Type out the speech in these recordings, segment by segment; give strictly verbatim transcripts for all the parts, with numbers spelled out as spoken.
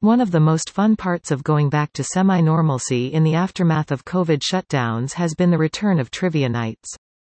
One of the most fun parts of going back to semi-normalcy in the aftermath of COVID shutdowns has been the return of trivia nights.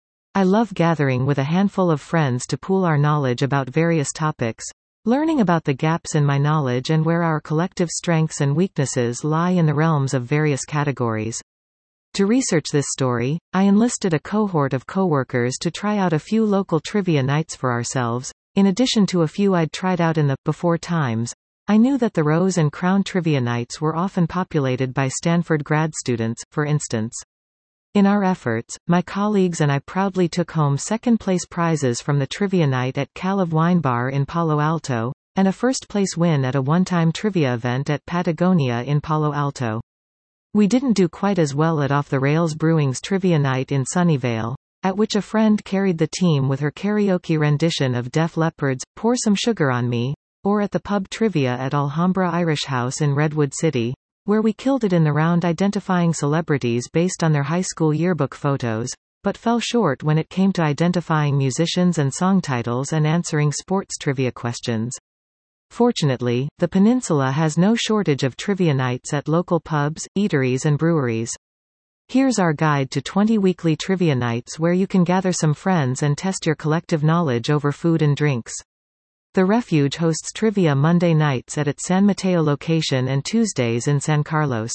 I love gathering with a handful of friends to pool our knowledge about various topics, learning about the gaps in my knowledge and where our collective strengths and weaknesses lie in the realms of various categories. To research this story, I enlisted a cohort of coworkers to try out a few local trivia nights for ourselves. In addition to a few I'd tried out in the before times, I knew that the Rose and Crown trivia nights were often populated by Stanford grad students, for instance. In our efforts, my colleagues and I proudly took home second-place prizes from the trivia night at Caliv Wine Bar in Palo Alto, and a first-place win at a one-time trivia event at Patagonia in Palo Alto. We didn't do quite as well at Off the Rails Brewing's trivia night in Sunnyvale, at which a friend carried the team with her karaoke rendition of Def Leppard's Pour Some Sugar on Me, or at the pub trivia at Alhambra Irish House in Redwood City, where we killed it in the round identifying celebrities based on their high school yearbook photos, but fell short when it came to identifying musicians and song titles and answering sports trivia questions. Fortunately, the peninsula has no shortage of trivia nights at local pubs, eateries and breweries. Here's our guide to twenty weekly trivia nights where you can gather some friends and test your collective knowledge over food and drinks. The Refuge hosts trivia Monday nights at its San Mateo location and Tuesdays in San Carlos.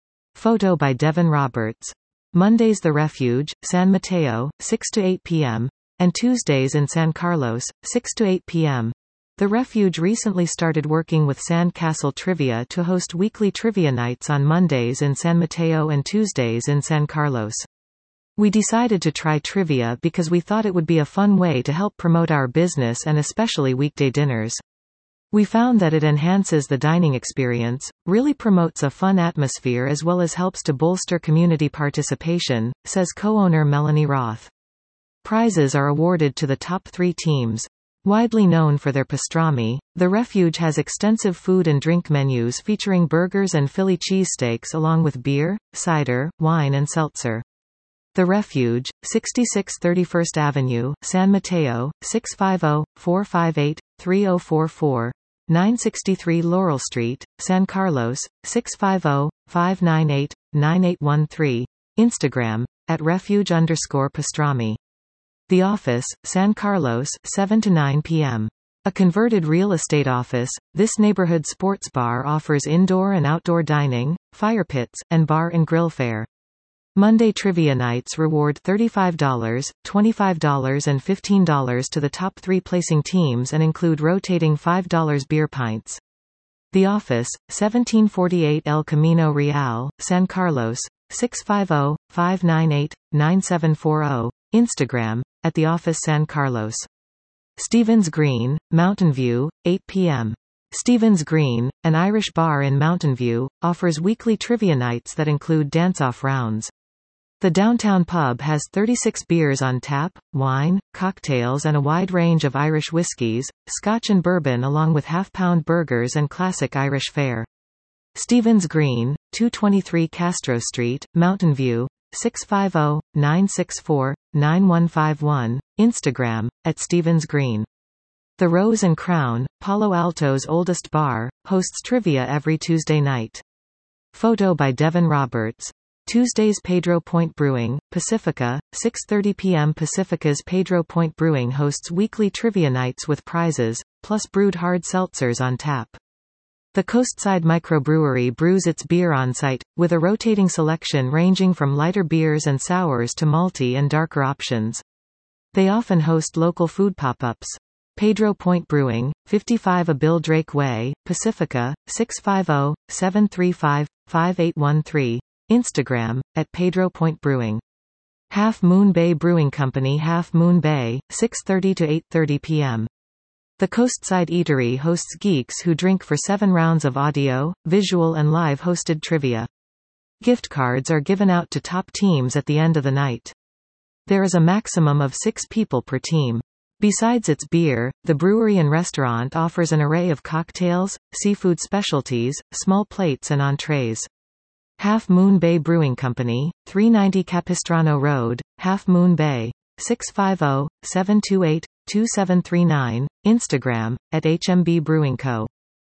Photo by Devin Roberts. Mondays The Refuge, San Mateo, six to eight p m, and Tuesdays in San Carlos, six to eight p m The Refuge recently started working with Sand Castle Trivia to host weekly trivia nights on Mondays in San Mateo and Tuesdays in San Carlos. We decided to try trivia because we thought it would be a fun way to help promote our business and especially weekday dinners. We found that it enhances the dining experience, really promotes a fun atmosphere as well as helps to bolster community participation, says co-owner Melanie Roth. Prizes are awarded to the top three teams. Widely known for their pastrami, The Refuge has extensive food and drink menus featuring burgers and Philly cheesesteaks along with beer, cider, wine and seltzer. The Refuge, sixty-six thirty-first Avenue, San Mateo, six five zero, four five eight, three zero four four, nine sixty-three Laurel Street, San Carlos, six five zero, five nine eight, nine eight one three, Instagram, at refuge underscore pastrami. The Office, San Carlos, seven to nine p m A converted real estate office, this neighborhood sports bar offers indoor and outdoor dining, fire pits, and bar and grill fare. Monday trivia nights reward thirty-five dollars, twenty-five dollars and fifteen dollars to the top three placing teams and include rotating five dollar beer pints. The Office, seventeen forty-eight El Camino Real, San Carlos, six five zero, five nine eight, nine seven four zero, Instagram, at The Office San Carlos. Stevens Green, Mountain View, eight p m Stevens Green, an Irish bar in Mountain View, offers weekly trivia nights that include dance-off rounds. The downtown pub has thirty-six beers on tap, wine, cocktails and a wide range of Irish whiskies, scotch and bourbon along with half-pound burgers and classic Irish fare. Stevens Green, two twenty-three Castro Street, Mountain View, six five zero, nine six four, nine one five one, Instagram, at Stevens Green. The Rose and Crown, Palo Alto's oldest bar, hosts trivia every Tuesday night. Photo by Devin Roberts. Tuesdays Pedro Point Brewing, Pacifica, six thirty p m Pacifica's Pedro Point Brewing hosts weekly trivia nights with prizes, plus brewed hard seltzers on tap. The Coastside Microbrewery brews its beer on site, with a rotating selection ranging from lighter beers and sours to malty and darker options. They often host local food pop-ups. Pedro Point Brewing, fifty-five A Bill Drake Way, Pacifica, six five zero, seven three five, five eight one three, Instagram, at Pedro Point Brewing. Half Moon Bay Brewing Company Half Moon Bay, six thirty to eight thirty p m The Coastside Eatery hosts geeks who drink for seven rounds of audio, visual and live hosted trivia. Gift cards are given out to top teams at the end of the night. There is a maximum of six people per team. Besides its beer, the brewery and restaurant offers an array of cocktails, seafood specialties, small plates and entrees. Half Moon Bay Brewing Company, three ninety Capistrano Road, Half Moon Bay, six five zero, seven two eight, two seven three nine, Instagram, at H M B Brewing Co.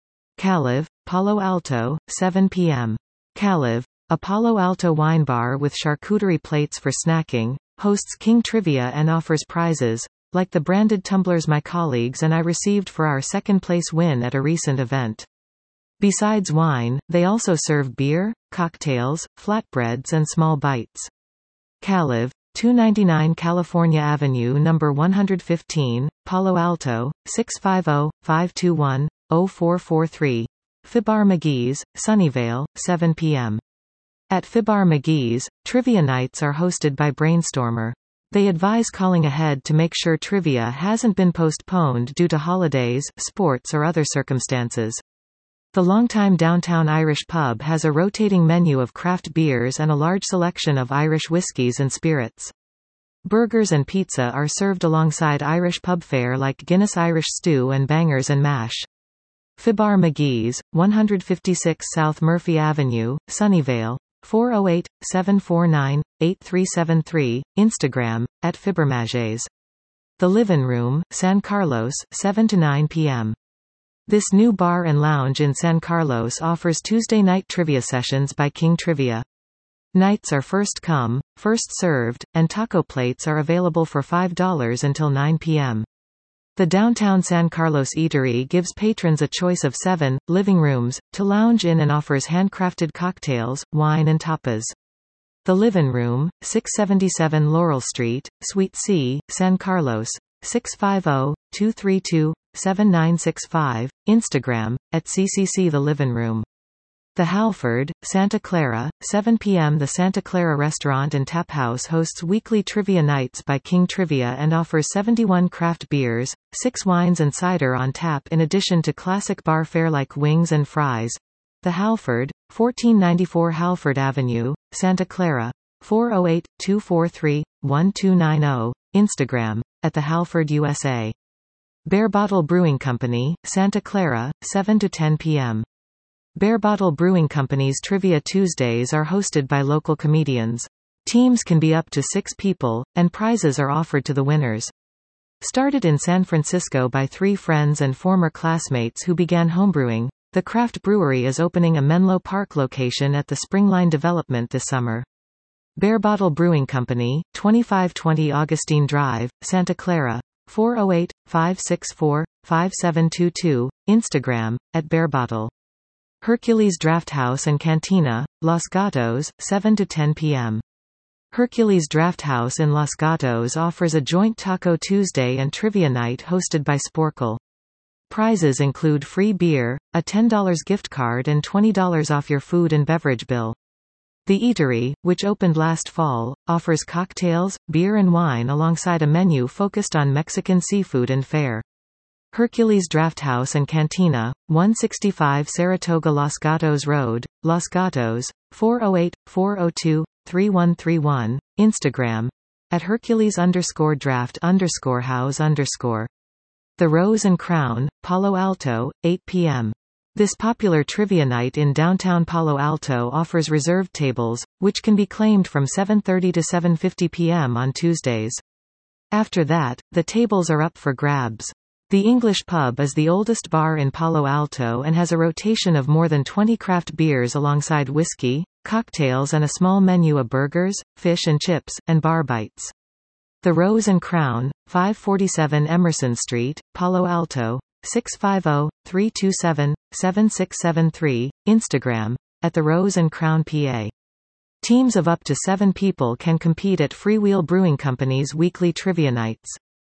Caliv, Palo Alto, seven p m Caliv, a Palo Alto wine bar with charcuterie plates for snacking, hosts King Trivia and offers prizes, like the branded tumblers my colleagues and I received for our second-place win at a recent event. Besides wine, they also serve beer, cocktails, flatbreads and small bites. Caliv, two ninety-nine California Avenue number one hundred fifteen, Palo Alto, six five zero, five two one, zero four four three. Fibar McGee's, Sunnyvale, seven p m At Fibar McGee's, trivia nights are hosted by Brainstormer. They advise calling ahead to make sure trivia hasn't been postponed due to holidays, sports or other circumstances. The longtime downtown Irish pub has a rotating menu of craft beers and a large selection of Irish whiskies and spirits. Burgers and pizza are served alongside Irish pub fare like Guinness Irish stew and bangers and mash. Fibar McGee's, one fifty-six South Murphy Avenue, Sunnyvale, four oh eight, seven four nine, eight three seven three, Instagram, at Fibermages. The Livin' Room, San Carlos, seven to nine p m This new bar and lounge in San Carlos offers Tuesday night trivia sessions by King Trivia. Nights are first come, first served, and taco plates are available for five dollars until nine p m The downtown San Carlos eatery gives patrons a choice of seven living rooms to lounge in and offers handcrafted cocktails, wine and tapas. The Livin' Room, six seventy-seven Laurel Street, Suite C, San Carlos, six five zero, two three two, seven nine six five, Instagram, at C C C The Livin' Room. The Halford, Santa Clara, seven p m The Santa Clara Restaurant and Tap House hosts weekly trivia nights by King Trivia and offers seventy-one craft beers, six wines and cider on tap in addition to classic bar fare like wings and fries. The Halford, fourteen ninety-four Halford Avenue, Santa Clara, four oh eight, two four three, one two nine zero, Instagram, at The Halford U S A. Bare Bottle Brewing Company, Santa Clara, seven to ten p m Bare Bottle Brewing Company's Trivia Tuesdays are hosted by local comedians. Teams can be up to six people, and prizes are offered to the winners. Started in San Francisco by three friends and former classmates who began homebrewing, the craft brewery is opening a Menlo Park location at the Springline development this summer. Bare Bottle Brewing Company, twenty-five twenty Augustine Drive, Santa Clara, four oh eight, five six four, five seven two two, Instagram, at Bare Bottle. Hercules Drafthouse and Cantina, Los Gatos, seven to ten p m Hercules Drafthouse in Los Gatos offers a joint Taco Tuesday and Trivia Night hosted by Sporkle. Prizes include free beer, a ten dollar gift card and twenty dollars off your food and beverage bill. The eatery, which opened last fall, offers cocktails, beer and wine alongside a menu focused on Mexican seafood and fare. Hercules Drafthouse and Cantina, one sixty-five Saratoga Los Gatos Road, Los Gatos, four oh eight, four oh two, three one three one, Instagram, at Hercules underscore draft underscore house underscore. The Rose and Crown, Palo Alto, eight p m This popular trivia night in downtown Palo Alto offers reserved tables, which can be claimed from seven thirty to seven fifty p m on Tuesdays. After that, the tables are up for grabs. The English Pub is the oldest bar in Palo Alto and has a rotation of more than twenty craft beers alongside whiskey, cocktails and a small menu of burgers, fish and chips, and bar bites. The Rose and Crown, five forty-seven Emerson Street, Palo Alto, six five zero, three two seven, seven six seven three, Instagram, at The Rose and Crown P A. Teams of up to seven people can compete at Freewheel Brewing Company's weekly trivia nights.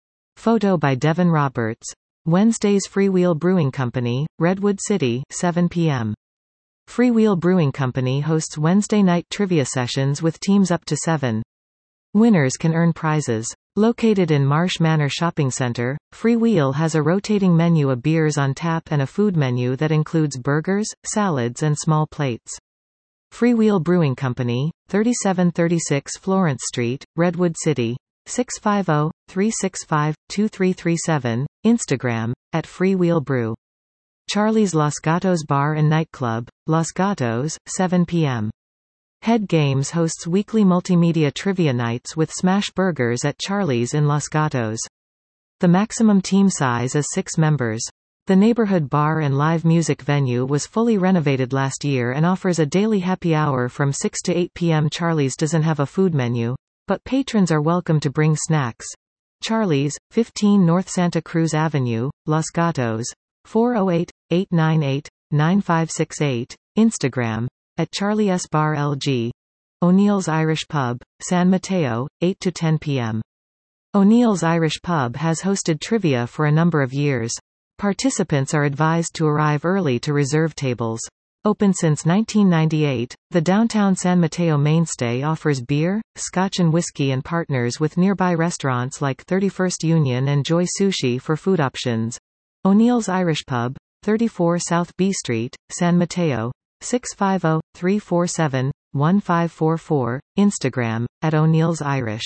Photo by Devin Roberts. Wednesdays Freewheel Brewing Company, Redwood City, seven p m Freewheel Brewing Company hosts Wednesday night trivia sessions with teams up to seven. Winners can earn prizes. Located in Marsh Manor Shopping Center, Freewheel has a rotating menu of beers on tap and a food menu that includes burgers, salads and small plates. Freewheel Brewing Company, thirty-seven thirty-six Florence Street, Redwood City, six five zero, three six five, two three three seven, Instagram, at Freewheel Brew. Charlie's Los Gatos Bar and Nightclub, Los Gatos, seven p m Head Games hosts weekly multimedia trivia nights with smash burgers at Charlie's in Los Gatos. The maximum team size is six members. The neighborhood bar and live music venue was fully renovated last year and offers a daily happy hour from six to eight p m Charlie's doesn't have a food menu, but patrons are welcome to bring snacks. Charlie's, fifteen North Santa Cruz Avenue, Los Gatos, four oh eight, eight nine eight, nine five six eight, Instagram, at Charlie S Bar L G. O'Neill's Irish Pub, San Mateo, eight to ten p m O'Neill's Irish Pub has hosted trivia for a number of years. Participants are advised to arrive early to reserve tables. Open since nineteen ninety-eight, the downtown San Mateo mainstay offers beer, scotch and whiskey and partners with nearby restaurants like thirty-first Union and Joy Sushi for food options. O'Neill's Irish Pub, thirty-four South B Street, San Mateo, six five zero, three four seven, one five four four, Instagram, at O'Neill's Irish.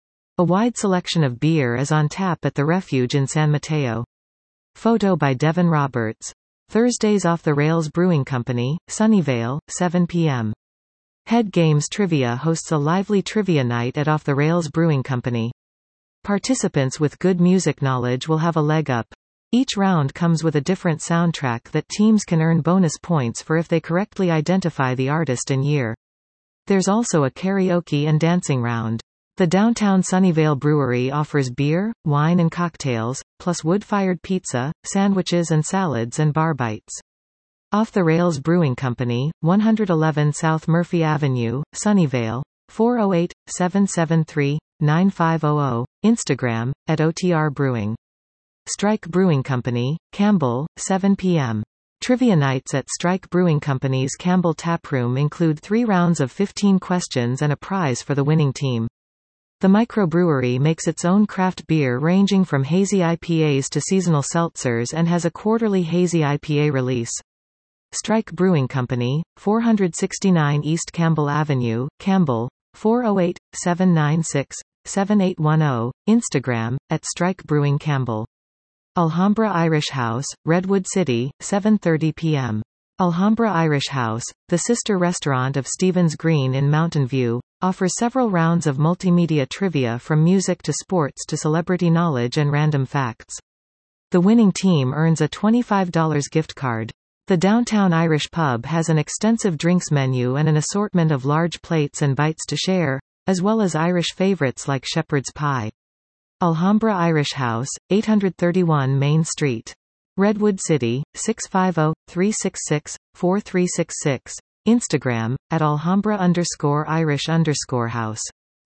A wide selection of beer is on tap at the Refuge in San Mateo. Photo by Devin Roberts. Thursdays Off the Rails Brewing Company, Sunnyvale, seven p m Head Games Trivia hosts a lively trivia night at Off the Rails Brewing Company. Participants with good music knowledge will have a leg up. Each round comes with a different soundtrack that teams can earn bonus points for if they correctly identify the artist and year. There's also a karaoke and dancing round. The downtown Sunnyvale Brewery offers beer, wine and cocktails, plus wood-fired pizza, sandwiches and salads and bar bites. Off the Rails Brewing Company, one eleven South Murphy Avenue, Sunnyvale, four oh eight, seven seven three, nine five zero zero, Instagram, at O T R Brewing. Strike Brewing Company, Campbell, seven p m Trivia nights at Strike Brewing Company's Campbell Taproom include three rounds of fifteen questions and a prize for the winning team. The microbrewery makes its own craft beer ranging from hazy I P As to seasonal seltzers and has a quarterly hazy I P A release. Strike Brewing Company, four sixty-nine East Campbell Avenue, Campbell, four oh eight, seven nine six, seven eight one zero, Instagram, at Strike Brewing Campbell. Alhambra Irish House, Redwood City, seven thirty p m Alhambra Irish House, the sister restaurant of Stevens Green in Mountain View, offers several rounds of multimedia trivia from music to sports to celebrity knowledge and random facts. The winning team earns a twenty-five dollar gift card. The downtown Irish Pub has an extensive drinks menu and an assortment of large plates and bites to share, as well as Irish favorites like shepherd's pie. Alhambra Irish House, eight thirty-one Main Street. Redwood City, six five zero, three six six, four three six six. Instagram, at Alhambra underscore Irish underscore house.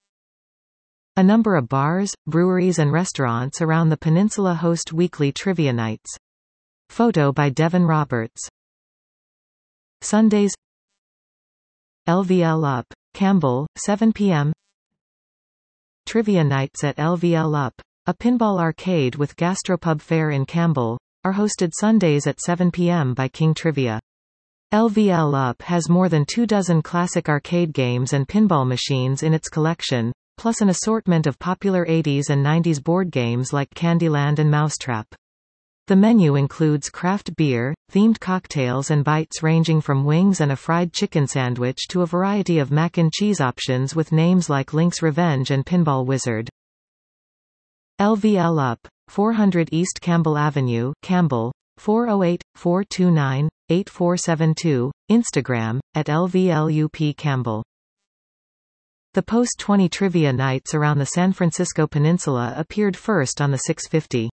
A number of bars, breweries and restaurants around the peninsula host weekly trivia nights. Photo by Devin Roberts. Sundays L V L Up, Campbell, seven p m Trivia nights at L V L Up, a pinball arcade with gastropub fare in Campbell, are hosted Sundays at seven p m by King Trivia. L V L Up has more than two dozen classic arcade games and pinball machines in its collection, plus an assortment of popular eighties and nineties board games like Candyland and Mousetrap. The menu includes craft beer, themed cocktails and bites ranging from wings and a fried chicken sandwich to a variety of mac and cheese options with names like Link's Revenge and Pinball Wizard. L V L Up, four hundred East Campbell Avenue, Campbell, four oh eight, four two nine, eight four seven two, Instagram, at L V L U P Campbell. The post twenty trivia nights around the San Francisco Peninsula appeared first on the six fifty.